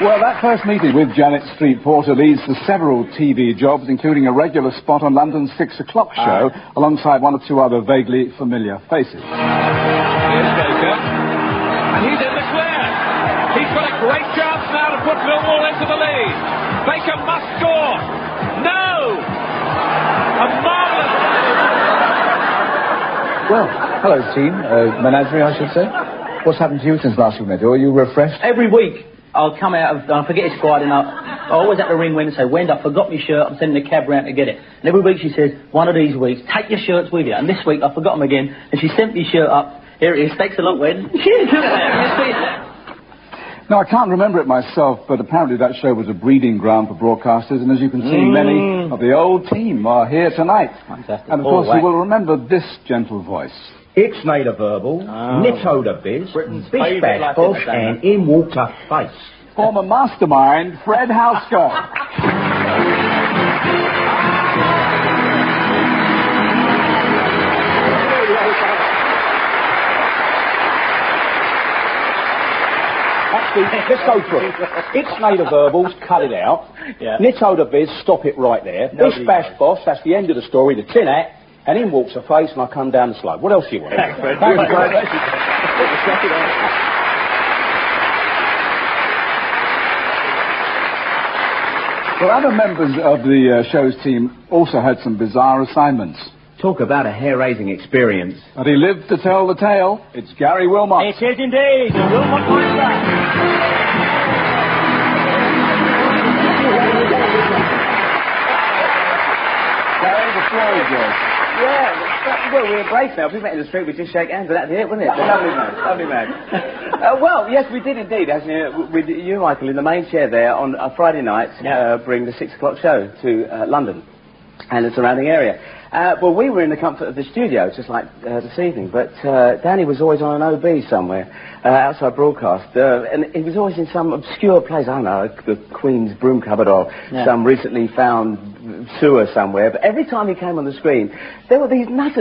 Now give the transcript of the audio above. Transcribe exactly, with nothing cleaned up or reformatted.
Well, that first meeting with Janet Street Porter leads to several T V jobs, including a regular spot on London's six o'clock show, uh, alongside one or two other vaguely familiar faces. Here's Baker, and he's in the clear. He's got a great chance now to put Millwall into the lead. Baker must score. No! A marvellous... Well, hello, team. Uh, menagerie, I should say. What's happened to you since last we met? Are you refreshed? Every week, I'll come out of... I forget his squad, and I'll, I always have to ring Wendy and say, Wendy, I forgot my shirt. I'm sending a cab round to get it. And every week she says, one of these weeks, take your shirts with you. And this week, I forgot them again. And she sent me shirt up. Here it is. Thanks a lot, Wendy. Now, I can't remember it myself, but apparently that show was a breeding ground for broadcasters, and as you can see, mm. many of the old team are here tonight. Fantastic. And, of course, you will remember this gentle voice. It's Nader Verbal, oh. Nitto the Biz, Britain's Bish Bash Bosh, and in walked a face. Former mastermind, Fred Housecutt. Let's go through it. It's Nader Verbals, cut it out. Yeah. Nitto the Biz, stop it right there. Bish Bash Bosh, that's the end of the story, the tin hat. And in walks a face, and I come down the slope. What else do you want? Thanks, Fred. Thanks, Fred. Well, other members of the uh, show's team also had some bizarre assignments. Talk about a hair-raising experience. But he lived to tell the tale. It's Gary Wilmot. It is indeed. The Wilmot Monster. Gary, the floor is yours. Yeah, well, we're embraced now. If we met in the street, we'd just shake hands and that'd be it, wouldn't it? Lovely man, lovely man. Uh, well, yes, we did indeed, as you, with you, Michael, in the main chair there on a Friday night, yeah. uh, bring the six o'clock show to uh, London and the surrounding area. Uh, well, we were in the comfort of the studio, just like uh, this evening, but uh, Danny was always on an O B somewhere, uh, outside broadcast, uh, and he was always in some obscure place, I don't know, the Queen's broom cupboard or yeah. some recently found sewer somewhere, but every time he came on the screen, there were these nutters